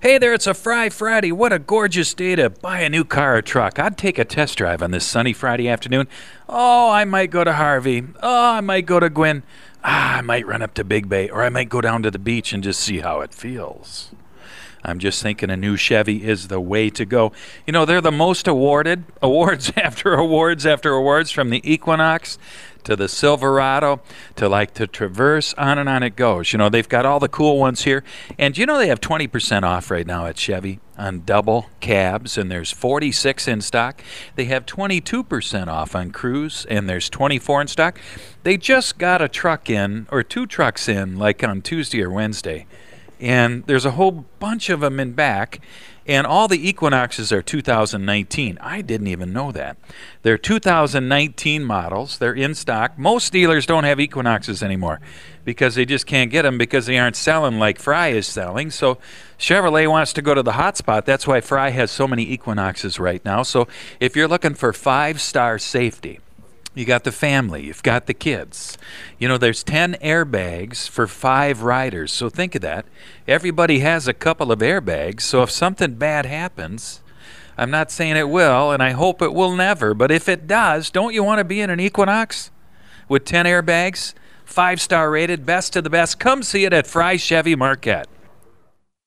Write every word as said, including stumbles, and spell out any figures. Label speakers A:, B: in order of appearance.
A: Hey there, it's a Fry Friday. What a gorgeous day to buy a new car or truck. I'd take a test drive on this sunny Friday afternoon. Oh, I might go to Harvey. Oh, I might go to Gwyn. Ah, I might run up to Big Bay, or I might go down to the beach and just see how it feels. I'm just thinking a new Chevy is the way to go. You know, they're the most awarded, awards after awards after awards, from the Equinox to the Silverado to like the Traverse, on and on it goes. You know, they've got all the cool ones here. And you know they have twenty percent off right now at Chevy on double cabs, and there's forty-six in stock. They have twenty-two percent off on Cruise, and there's twenty-four in stock. They just got a truck in, or two trucks in, like on Tuesday or Wednesday. And there's a whole bunch of them in back, and all the Equinoxes are two thousand nineteen. I didn't even know that. They're two thousand nineteen models. They're in stock. Most dealers don't have Equinoxes anymore because they just can't get them because they aren't selling like Fry is selling. So Chevrolet wants to go to the hot spot. That's why Fry has so many Equinoxes right now. So if you're looking for five-star safety, you got the family, you've got the kids. You know, there's ten airbags for five riders. So think of that. Everybody has a couple of airbags. So if something bad happens, I'm not saying it will, and I hope it will never, but if it does, don't you want to be in an Equinox with ten airbags? Five-star rated, best of the best. Come see it at Fry Chevy Marquette.